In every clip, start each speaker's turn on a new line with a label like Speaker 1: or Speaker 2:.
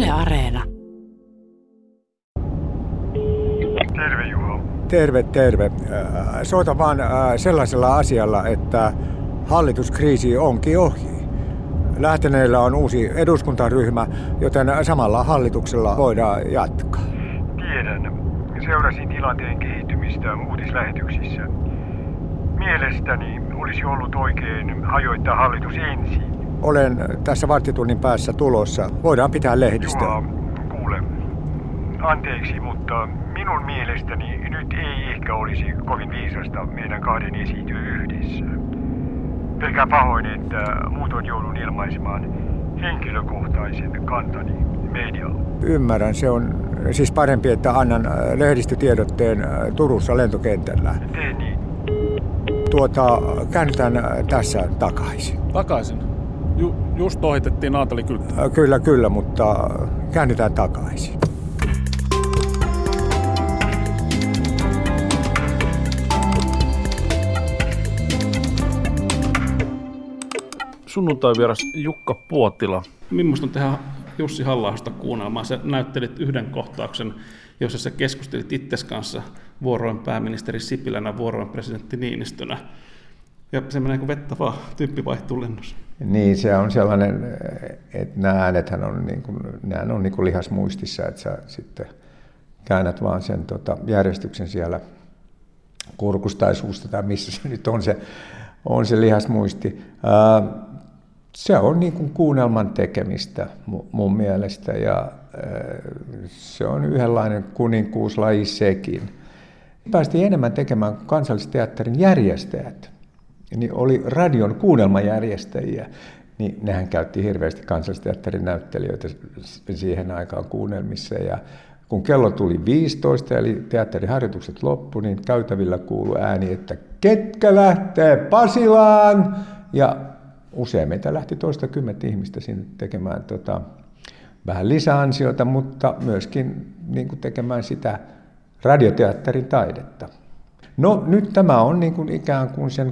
Speaker 1: Yle Areena.
Speaker 2: Terve Juho.
Speaker 3: Terve. Soitan vaan sellaisella asialla, että hallituskriisi onkin ohi. Lähteneillä on uusi eduskuntaryhmä, joten samalla hallituksella voidaan jatkaa.
Speaker 2: Tiedän. Seurasin tilanteen kehittymistä uutislähetyksissä. Mielestäni olisi ollut oikein hajoittaa hallitus ensin.
Speaker 3: Olen tässä varttitunnin päässä tulossa. Voidaan pitää lehdistä.
Speaker 2: Juha, kuule. Anteeksi, mutta minun mielestäni nyt ei ehkä olisi kovin viisasta meidän kahden esiintyä yhdessä. Pelkään pahoin, että muutoin joudun ilmaisemaan henkilökohtaisen kantani medialla.
Speaker 3: Ymmärrän, se on siis parempi, että annan lehdistötiedotteen Turussa lentokentällä.
Speaker 2: Tee niin.
Speaker 3: Käännytään tässä takaisin.
Speaker 4: Takaisin? Just ohitettiin Naantalikyltti.
Speaker 3: Kyllä, mutta käännytään takaisin.
Speaker 4: Sunnuntai-vieras Jukka Puotila. Millaista on tehdä Jussi Halla-ahosta kuunnelmaa? Sä näyttelit yhden kohtauksen, jossa sä keskustelit itses kanssa vuoroin pääministeri Sipilänä, vuoroin presidentti Niinistönä. Ja se menee kuin vettä vaan, tyyppi vaihtuu lennossa.
Speaker 5: Niin, se on sellainen, että nämä äänethän on, niin kuin lihasmuistissa, että sä sitten käännät vaan sen järjestyksen siellä kurkusta tai suusta tai missä se nyt on se lihasmuisti. Se on niin kuin kuunnelman tekemistä mun mielestä ja se on yhdenlainen kuninkuuslaji sekin. Päästiin enemmän tekemään kuin Kansallisteatterin järjestäjät. Niin oli radion kuunnelmajärjestäjiä, niin nehän käytti hirveästi Kansallisteatterin näyttelijöitä siihen aikaan kuunnelmissa. Ja kun kello tuli 15, eli teatteriharjoitukset loppui, niin käytävillä kuului ääni, että ketkä lähtee Pasilaan? Ja usein meitä lähti 20 ihmistä sinne tekemään vähän lisäansiota, mutta myöskin niin kuin tekemään sitä radioteatterin taidetta. No nyt tämä on niin kuin ikään kuin sen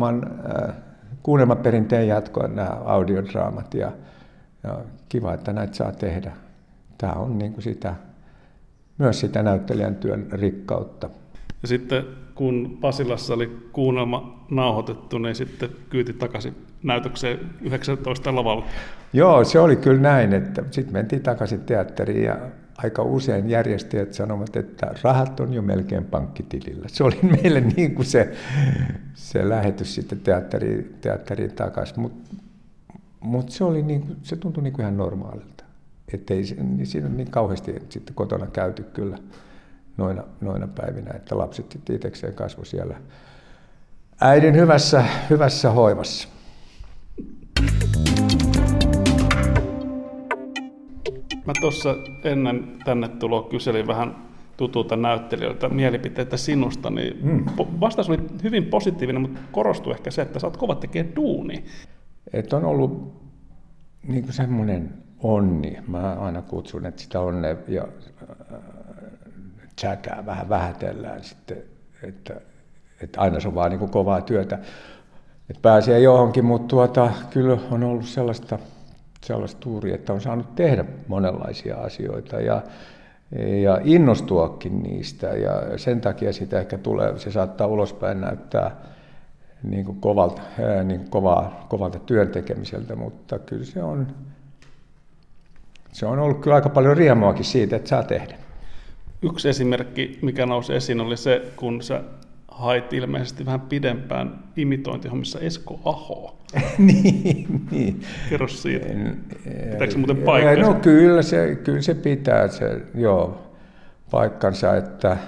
Speaker 5: kuunnelmaperinteen jatkoa, nämä audiodraamat, ja kiva, että näitä saa tehdä. Tämä on niin kuin myös sitä näyttelijän työn rikkautta.
Speaker 4: Ja sitten kun Pasilassa oli kuunnelma nauhoitettu, niin sitten kyyti takaisin näytökseen 19 lavalla.
Speaker 5: Joo, se oli kyllä näin, että sitten mentiin takaisin teatteriin ja aika usein järjestäjät sanovat, että rahat on jo melkein pankkitilillä. Se oli meille niin kuin se lähetys sitten teatteriin takaisin, mutta se tuntui niin kuin ihan normaalilta. Että ei siinä niin kauheasti sitten kotona käyty kyllä noina päivinä, että lapset sitten itsekseen kasvoi siellä äidin hyvässä hoivassa.
Speaker 4: Mä tuossa ennen tänne tuloa kyselin vähän tutulta näyttelijöiltä mielipiteitä sinusta, niin vastaus oli hyvin positiivinen, mutta korostui ehkä se, että sä oot kova tekemään duunia.
Speaker 5: Että on ollut niin kuin semmoinen onni. Mä aina kutsun, että sitä onnea ja tsäkää vähän vähätellään sitten, että aina se on vaan niin kuin kovaa työtä, että pääsee johonkin, mutta kyllä on ollut sellaista tuuria, että on saanut tehdä monenlaisia asioita ja innostuakin niistä ja sen takia sitä ehkä se saattaa ulospäin näyttää niin kuin kovalta työn tekemiseltä, mutta kyllä se on ollut kyllä aika paljon riemuakin siitä, että saa tehdä.
Speaker 4: Yksi esimerkki, mikä nousi esiin, oli se, kun sä hait ilmeisesti vähän pidempään imitointihommissa Esko Ahoa.
Speaker 5: niin.
Speaker 4: Kerro siitä. Pitääkö se muuten paikkansa?
Speaker 5: No kyllä se pitää paikkansa, että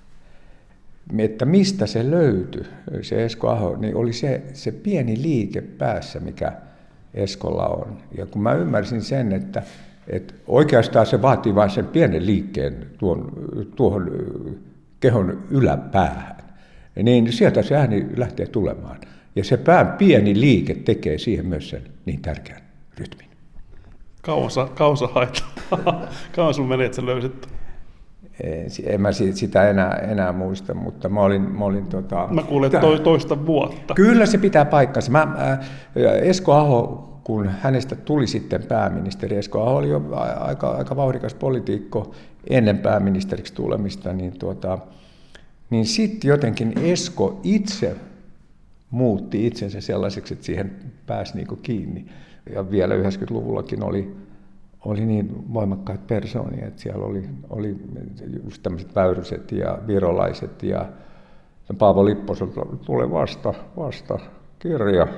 Speaker 5: mistä se löytyi, se Esko Aho, niin oli se pieni liike päässä, mikä Eskolla on. Ja kun mä ymmärsin sen, että oikeastaan se vaatii vain sen pienen liikkeen tuohon kehon yläpäähän, niin sieltä se ääni lähtee tulemaan. Ja se pään pieni liike tekee siihen myös sen niin tärkeän rytmin.
Speaker 4: Kauan sä hait? Kauan sun meni, että sä löysit?
Speaker 5: En mä sitä enää muista, mutta mä olin
Speaker 4: Mä kuulin toista vuotta.
Speaker 5: Kyllä se pitää paikkansa. Esko Aho kun hänestä tuli sitten pääministeri, Esko Aho oli jo aika vauhdikas poliitikko ennen pääministeriksi tulemista, niin sitten jotenkin Esko itse muutti itsensä sellaiseksi, että siihen pääsi niin kuin kiinni. Ja vielä 90-luvullakin oli niin voimakkaita persoonia, että siellä oli just tämmöiset Väyryset ja virolaiset ja Paavo Lipposelta tuli vasta kirja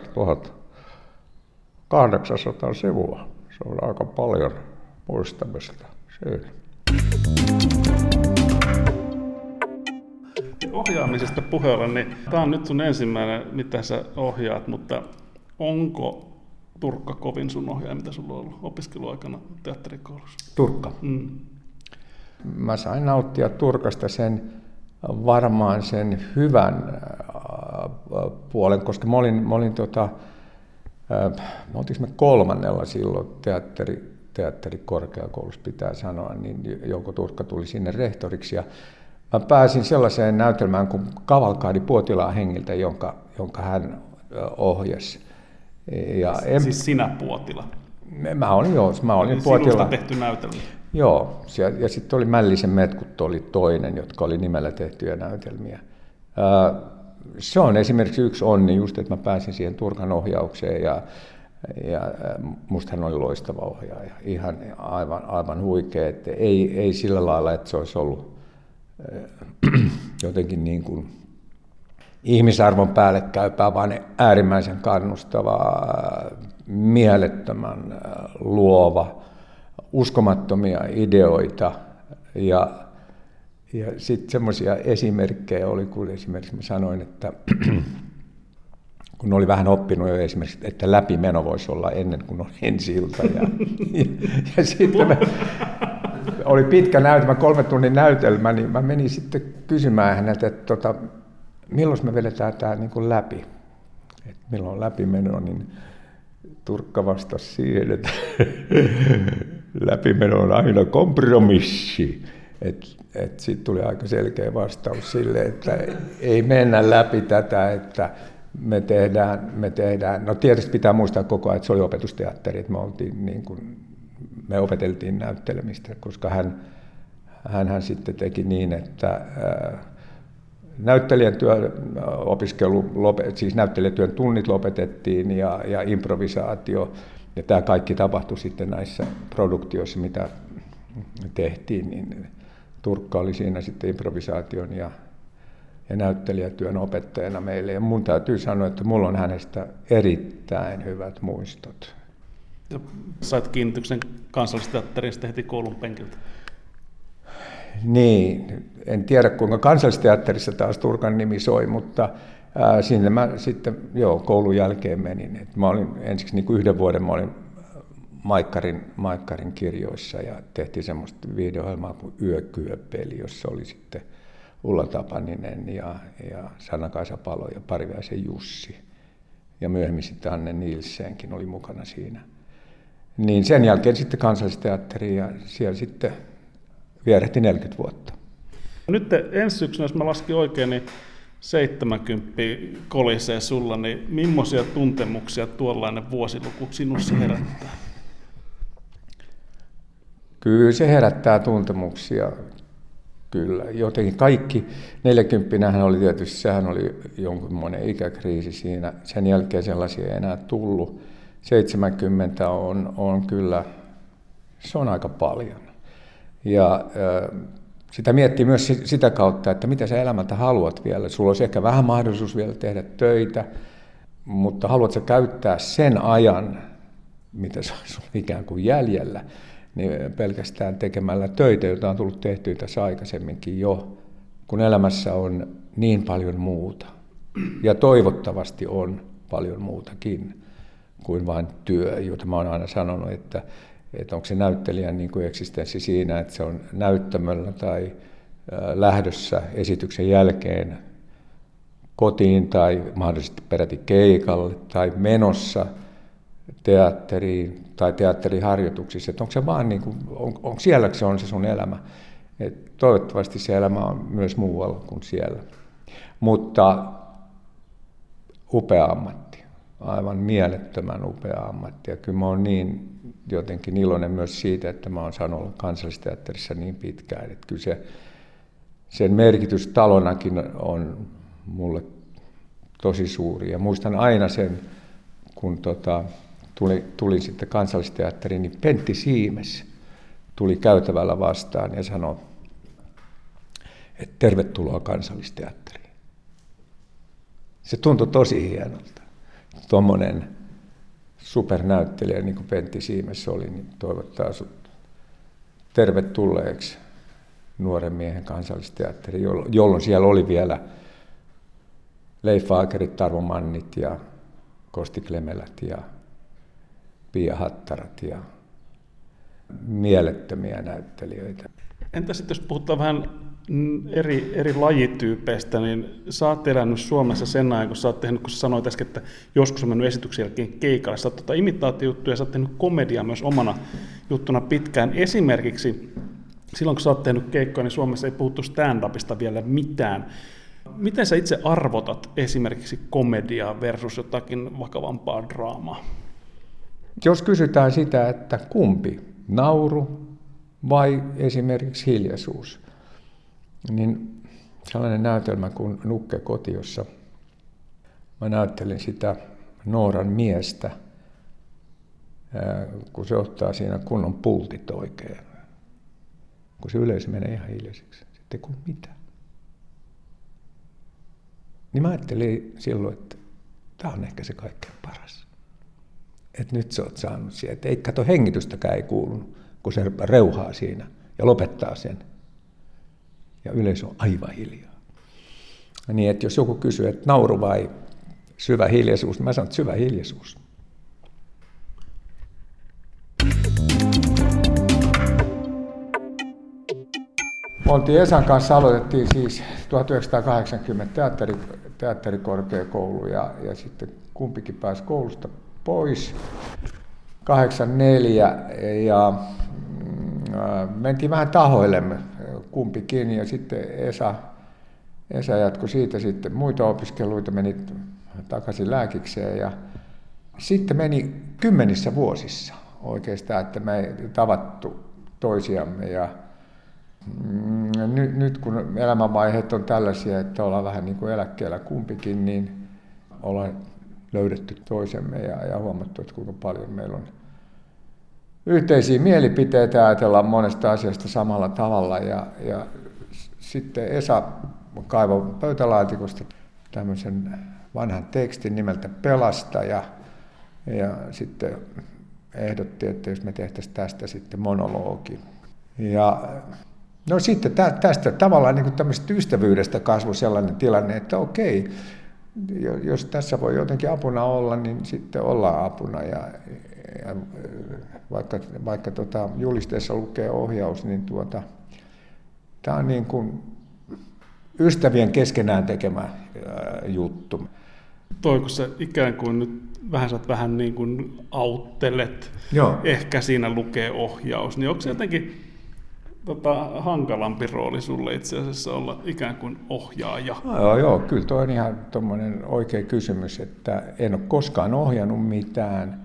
Speaker 5: 1800 sivua. Se on aika paljon muistamista siinä.
Speaker 4: Ohjaamisesta puheella, niin tämä on nyt sun ensimmäinen, mitä sä ohjaat, mutta onko Turkka kovin sun ohjaaja, mitä sulla on ollut opiskeluaikana teatterikoulussa?
Speaker 5: Turkka? Mä sain nauttia Turkasta varmaan sen hyvän puolen, koska mä olin oltiinko me 3. silloin teatterikorkeakoulussa pitää sanoa, niin Jouko Turkka tuli sinne rehtoriksi ja mä pääsin sellaiseen näytelmään kuin Kavalkaadi Puotilaan hengiltä, jonka hän ohjasi.
Speaker 4: Siis sinä Puotila?
Speaker 5: Mä olin Puotila.
Speaker 4: Sinusta tehty näytelmä?
Speaker 5: Joo, ja sitten oli Mällisen metkut oli toinen, jotka oli nimellä tehtyjä näytelmiä. Se on esimerkiksi yksi onni just, että mä pääsin siihen Turkan ohjaukseen ja musta hän oli loistava ohjaaja. Ihan aivan huikea, että ei sillä lailla, että se olisi ollut jotenkin niin kuin ihmisarvon päälle käypää, vaan äärimmäisen kannustava, mielettömän luova, uskomattomia ideoita ja sitten semmoisia esimerkkejä oli, kun esimerkiksi mä sanoin, että kun oli vähän oppinut jo esimerkiksi, että läpimeno voisi olla ennen kuin on ensi-ilta. Ja sitten oli pitkä näytelmä, 3 tunnin näytelmä, niin mä menin sitten kysymään häneltä, että milloin me vedetään tämä niin kuin läpi, että milloin on läpimeno, niin Turkka vastasi siihen, että läpimeno on aina kompromissi. Sitten tuli aika selkeä vastaus sille, että ei mennä läpi tätä, että me tehdään, no tietysti pitää muistaa koko ajan, että se oli opetusteatteri, että me opeteltiin näyttelemistä, koska hän sitten teki niin, että näyttelijätyön tunnit lopetettiin ja improvisaatio, ja tämä kaikki tapahtui sitten näissä produktioissa, mitä tehtiin, niin Turkka oli siinä sitten improvisaation ja näyttelijätyön opettajana meille. Ja mun täytyy sanoa, että mulla on hänestä erittäin hyvät muistot.
Speaker 4: Ja sait kiinnityksen Kansallisteatterista heti koulun penkiltä?
Speaker 5: Niin, en tiedä kuinka Kansallisteatterissa taas Turkan nimi soi, mutta sinne mä sitten koulun jälkeen menin. Et mä olin ensiksi niin kuin 1 vuoden mä olin Maikkarin kirjoissa ja tehtiin semmoista video-ohjelmaa kuin Yökyöpeli, jossa oli sitten Ulla Tapaninen ja Sanna-Kaisa Palo ja Pariväisen Jussi. Ja myöhemmin sitten Anne Nielsenkin oli mukana siinä. Niin sen jälkeen sitten Kansallisteatteriin ja siellä sitten vierehti 40 vuotta.
Speaker 4: Nyt ensi syksynä, jos mä laskin oikein, niin 70 kolisee sulla, niin millaisia tuntemuksia tuollainen vuosiluku sinussa herättää?
Speaker 5: Kyllä se herättää tuntemuksia, kyllä. Jotenkin kaikki, 40-nähän oli tietysti, sehän oli jonkunmoinen ikäkriisi siinä. Sen jälkeen sellaisia ei enää tullut. 70 on kyllä, se on aika paljon. Ja sitä miettii myös sitä kautta, että mitä sä elämältä haluat vielä. Sulla olisi ehkä vähän mahdollisuus vielä tehdä töitä, mutta haluatko käyttää sen ajan, mitä se on ikään kuin jäljellä, niin pelkästään tekemällä töitä, joita on tullut tehtyä tässä aikaisemminkin jo, kun elämässä on niin paljon muuta. Ja toivottavasti on paljon muutakin kuin vain työ, jota mä oon aina sanonut, että onko se näyttelijän niin kuin eksistenssi siinä, että se on näyttämöllä tai lähdössä esityksen jälkeen kotiin tai mahdollisesti peräti keikalle tai menossa teatteriin tai teatteriharjoituksissa, että onko se vaan niin kuin, onko siellä se on se sun elämä. Et toivottavasti se elämä on myös muualla kuin siellä. Mutta upea ammatti. aivan mielettömän upea ammatti. Ja kyllä mä oon niin jotenkin iloinen myös siitä, että mä oon saanut olla Kansallisteatterissa niin pitkään. Että kyllä sen merkitys talonakin on mulle tosi suuri. Ja muistan aina sen, kun tulin sitten Kansallisteatteriin, niin Pentti Siimes tuli käytävällä vastaan ja sanoi, että tervetuloa Kansallisteatteriin. Se tuntui tosi hienolta. Tuommoinen supernäyttelijä, niin kuin Pentti Siimes oli, niin toivottaa sut tervetulleeksi nuoren miehen Kansallisteatteriin, jolloin siellä oli vielä Leif Akerit, Tarvo Mannit ja Kosti Klemelät ja Pia Hattarat ja mielettömiä näyttelijöitä.
Speaker 4: Entä sitten jos puhutaan vähän eri lajityypeistä, niin sä oot elänyt Suomessa sen ajan, kun sä oot tehnyt, kun sä sanoit äsken, että joskus on mennyt esityksen jälkeen keikalle. Sä oot imitaatiojuttuja ja sä oot tehnyt komediaa myös omana juttuna pitkään. Esimerkiksi silloin, kun sä oot tehnyt keikkoja, niin Suomessa ei puhuttu stand-upista vielä mitään. Miten sä itse arvotat esimerkiksi komediaa versus jotakin vakavampaa draamaa?
Speaker 5: Jos kysytään sitä, että kumpi, nauru vai esimerkiksi hiljaisuus, niin sellainen näytelmä kuin Nukke koti, jossa mä näyttelin sitä Nooran miestä, kun se ottaa siinä kunnon pultit oikein. Kun se yleisö menee ihan hiljaiseksi, sitten kun mitä. Niin mä ajattelin silloin, että tämä on ehkä se kaikkein paras. Että nyt sä oot saanut siihen, että ei kato hengitystäkään ei kuulunut, kun se reuhaa siinä ja lopettaa sen. Ja yleisö on aivan hiljaa. Niin, että jos joku kysyy, että nauru vai syvä hiljaisuus, niin mä sanon, että syvä hiljaisuus. Oltiin Esan kanssa, aloitettiin siis 1980 teatterikorkeakoulu ja sitten kumpikin pääsi koulusta pois 84 ja mentiin vähän tahoillemme kumpikin ja sitten Esa jatkoi siitä sitten muita opiskeluita, meni takaisin lääkikseen ja sitten meni 10 vuosissa oikeastaan, että me ei tavattu toisiamme ja nyt kun elämänvaiheet on tällaisia, että ollaan vähän niin kuin eläkkeellä kumpikin, niin ollaan löydetty toisemme ja huomattu, että kuinka paljon meillä on yhteisiä mielipiteitä ja ajatellaan monesta asiasta samalla tavalla. Ja sitten Esa kaivoi pöytälaatikosta tämmöisen vanhan tekstin nimeltä Pelasta ja sitten ehdotti, että jos me tehtäisiin tästä sitten monologi. Ja no sitten tästä tavallaan niin kuin tämmöisestä ystävyydestä kasvoi sellainen tilanne, että okei, jos tässä voi jotenkin apuna olla, niin sitten ollaan apuna. Ja vaikka julisteessa lukee ohjaus, niin tämä on niin kuin ystävien keskenään tekemä juttu.
Speaker 4: Toiko se ikään kuin nyt sä vähän niin kuin auttelet,
Speaker 5: Joo.
Speaker 4: Ehkä siinä lukee ohjaus, niin onko se jotenkin hankalampi rooli sulle itse asiassa olla ikään kuin ohjaaja?
Speaker 5: Joo, kyllä tuo on ihan tommoinen oikea kysymys, että en ole koskaan ohjannut mitään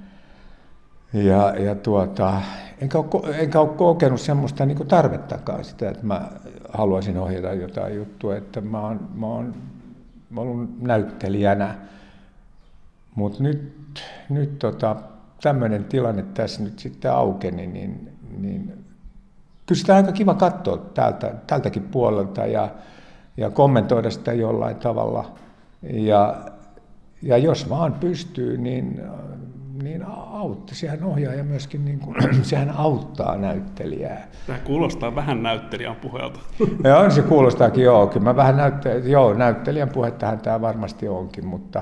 Speaker 5: enkä ole kokenut semmoista niin kuin tarvettakaan sitä, että mä haluaisin ohjata jotain juttua, että mä oon ollut näyttelijänä, mutta nyt tämmöinen tilanne tässä nyt sitten aukeni, niin kyllä sitä on aika kiva katsoa tältäkin puolelta ja kommentoida sitä jollain tavalla. Ja jos vaan pystyy, niin auttaa. Sehän ohjaaja myöskin, niin kuin, sehän auttaa näyttelijää.
Speaker 4: Tämä kuulostaa vähän näyttelijän puheelta.
Speaker 5: Joo, se kuulostaakin, joo. Kyllä mä vähän näyttelijän puhettahan tämä varmasti onkin, mutta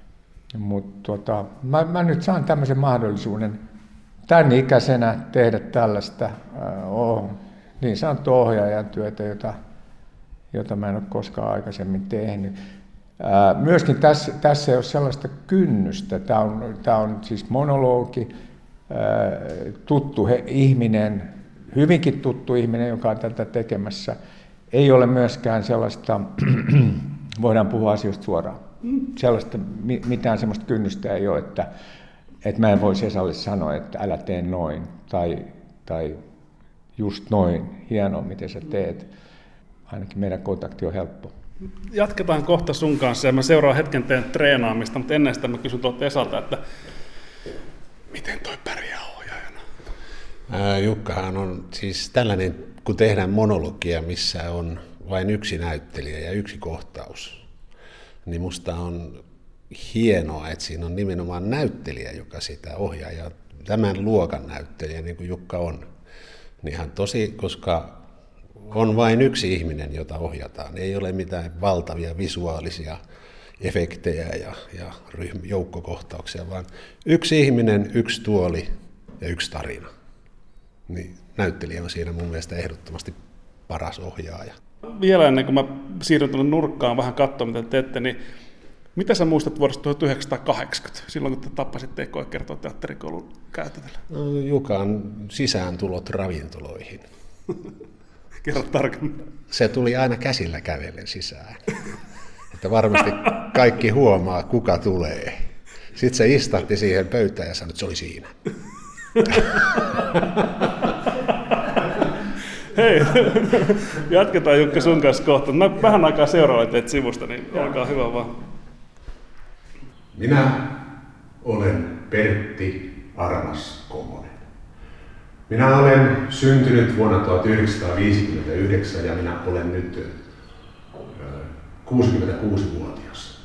Speaker 5: mä nyt saan tämmöisen mahdollisuuden tämän ikäisenä tehdä tällaista niin sanottua ohjaajan työtä, jota mä en ole koskaan aikaisemmin tehnyt. Myöskin tässä ei ole sellaista kynnystä. Tämä on siis monologi, tuttu ihminen, hyvinkin tuttu ihminen, joka on tätä tekemässä. Ei ole myöskään sellaista, voidaan puhua asioista suoraan.
Speaker 3: Sellaista, mitään semmoista kynnystä ei ole, että mä en voisi Esalle sanoa, että älä tee noin, tai just noin, hienoa miten sä teet. Ainakin meidän kontakti on helppo.
Speaker 4: Jatketaan kohta sun kanssa ja mä seuraan hetken teidän treenaamista, mutta ennen sitä mä kysyn tuolta Esalta, että miten toi pärjää ohjaajana?
Speaker 1: Jukkahan on siis tällainen, kun tehdään monologia, missä on vain yksi näyttelijä ja yksi kohtaus, niin musta on hienoa, että siinä on nimenomaan näyttelijä, joka sitä ohjaa, ja tämän luokan näyttelijä, niin kuin Jukka on, niin ihan tosi, koska on vain yksi ihminen, jota ohjataan. Ei ole mitään valtavia visuaalisia efektejä ja joukkokohtauksia, vaan yksi ihminen, yksi tuoli ja yksi tarina. Niin näyttelijä on siinä mun mielestä ehdottomasti paras ohjaaja.
Speaker 4: Vielä ennen kuin mä siirryn tuonne nurkkaan vähän katsomaan, mitä teette, niin mitä sä muistat vuodesta 1980, silloin kun te tappasitte ekoekertoa teatterikoulun käytävällä?
Speaker 1: No, Jukan sisääntulot ravintoloihin.
Speaker 4: Kerro tarkemmin.
Speaker 1: Se tuli aina käsillä kävellen sisään. Että varmasti kaikki huomaa, kuka tulee. Sitten se istahti siihen pöytään ja sanoi, että se oli siinä.
Speaker 4: Hei, jatketaan Jukka sun kanssa kohta. Mä vähän aikaa seuraan teet sivusta, niin olkaa hyvä vaan.
Speaker 6: Minä olen Pertti Armas Komonen. Minä olen syntynyt vuonna 1959 ja minä olen nyt 66-vuotias.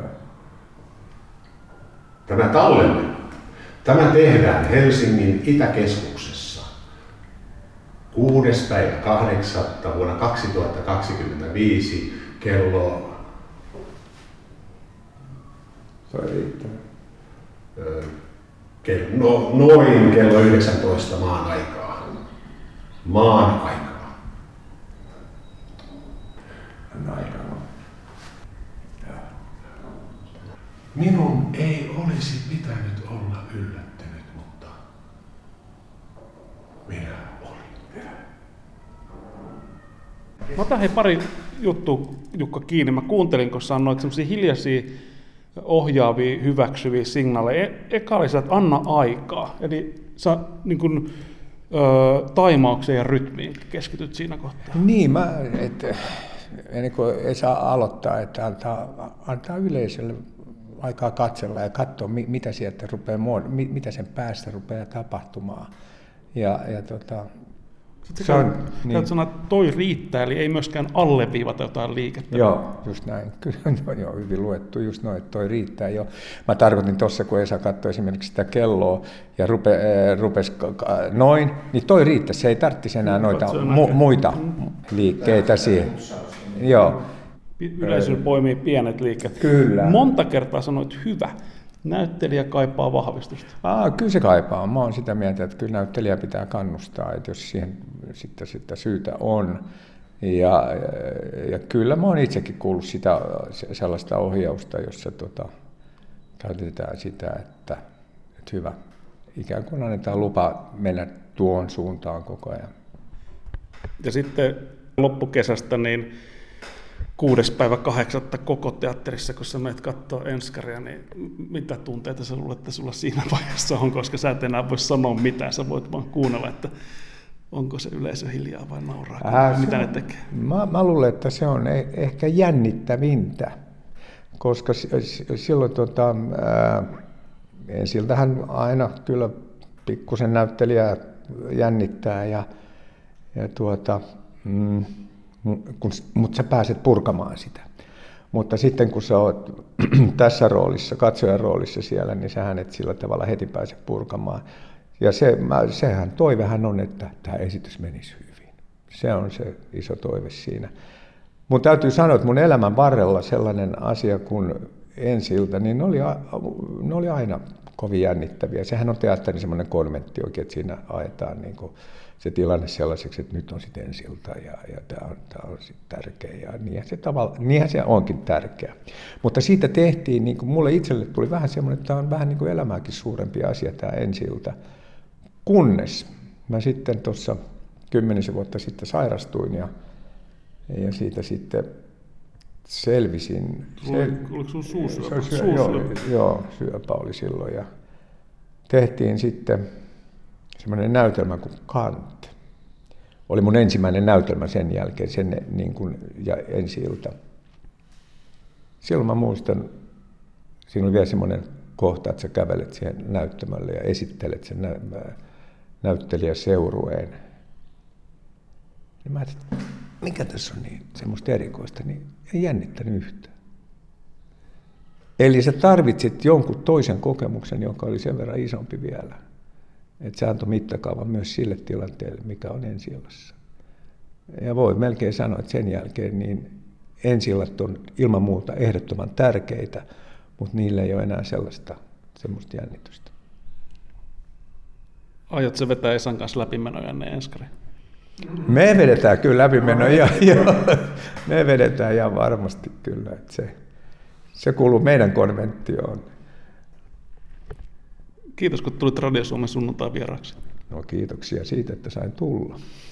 Speaker 6: Tämä tallenne, tämä tehdään Helsingin Itäkeskuksessa 6.8. vuonna 2025 noin kello 19 maan aikaa. Maan aikaa. Minun ei olisi pitänyt olla yllättynyt, mutta minä olin.
Speaker 4: Mä otan pari juttua, Jukka, kiinni. Mä kuuntelin, kun sanoit semmoisia hiljaisia ohjaavia, hyväksyviä signaaleja. Eka oli se, että anna aikaa. Eli sä niin kun, taimaukseen ja rytmiin keskityt siinä kohtaa.
Speaker 3: Niin, ennen kuin Esa aloittaa, että antaa yleisölle aikaa katsella ja katsoa, mitä sieltä rupeaa, mitä sen päästä rupeaa tapahtumaan.
Speaker 4: Se on, niin. Sanoa, että toi riittää, eli ei myöskään alleviivata jotain liikettä.
Speaker 3: Joo, just näin. Kyllä on hyvin luettu, just noin, että toi riittää jo. Mä tarkoitin tuossa, kun Esa katsoi esimerkiksi sitä kelloa ja rupesi noin, niin toi riittää. Se ei tarvitsisi enää noita muita liikkeitä siihen. Joo.
Speaker 4: Yleisö poimii pienet liikkeet.
Speaker 3: Kyllä.
Speaker 4: Monta kertaa sanoit hyvä. Näyttelijä kaipaa vahvistusta.
Speaker 3: Kyllä se kaipaa. Mä oon sitä mieltä, että kyllä näyttelijä pitää kannustaa, että jos siihen sitten syytä on. Ja kyllä mä oon itsekin kuullut sitä sellaista ohjausta, jossa käytetään sitä, että hyvä. Ikään kuin annetaan lupa mennä tuon suuntaan koko ajan.
Speaker 4: Ja sitten loppukesästä niin 6.8. koko teatterissa, kun sä menet katsoa enskaria, niin mitä tunteita sä luulet, että sulla siinä vaiheessa on, koska sä et enää voi sanoa mitään, sä voit vaan kuunnella, että onko se yleisö hiljaa vai nauraa, mitä ne tekee?
Speaker 3: Mä luulen, että se on ehkä jännittävintä, koska silloin ensiltähän aina kyllä pikkusen näyttelijää jännittää mutta sä pääset purkamaan sitä. Mutta sitten kun sä oot tässä roolissa, katsojan roolissa siellä, niin sähän et sillä tavalla heti pääse purkamaan. Ja toivehän on, että tämä esitys menisi hyvin. Se on se iso toive siinä. Mun täytyy sanoa, että mun elämän varrella sellainen asia kuin ensi-ilta, niin ne oli aina kovin jännittäviä. Sehän on teatterin semmoinen konventti oikein, että siinä ajetaan niin kuin se tilanne sellaiseksi, että nyt on sitten ensi-ilta ja tämä on sitten tärkeä. Ja niinhän se onkin tärkeä. Mutta siitä tehtiin, niin kuin mulle itselle tuli vähän semmoinen, että tämä on vähän niin kuin elämääkin suurempi asia tämä ensi-ilta. Kunnes mä sitten tuossa 10 vuotta sitten sairastuin ja siitä sitten selvisin.
Speaker 4: Oliko sun suusyöpä?
Speaker 3: Joo, syöpä oli silloin. Ja tehtiin sitten semmoinen näytelmä kuin Kant. Oli mun ensimmäinen näytelmä sen jälkeen, ja ensi-ilta. Silloin mä muistan, siinä oli vielä semmoinen kohta, että sä kävelet siihen näyttämölle ja esittelet sen näyttelijäseurueen. Ja mä ajattelin, että mikä tässä on niin semmoista erikoista, niin ei jännittänyt yhtään. Eli sä tarvitsit jonkun toisen kokemuksen, joka oli sen verran isompi vielä. Että se antoi mittakaavan myös sille tilanteelle, mikä on ensi-illassa. Ja voi melkein sanoa, että sen jälkeen niin ensi-illat on ilman muuta ehdottoman tärkeitä, mutta niillä ei ole enää semmoista jännitystä.
Speaker 4: Aiotko sä vetää Esan kanssa läpimenoja ne enskari?
Speaker 3: Me vedetään kyllä läpimenoja. Me vedetään ihan varmasti kyllä. Että se kuuluu meidän konventioon.
Speaker 4: Kiitos, kun tulit Radio Suomen sunnuntai vieraaksi.
Speaker 3: No kiitoksia siitä, että sain tulla.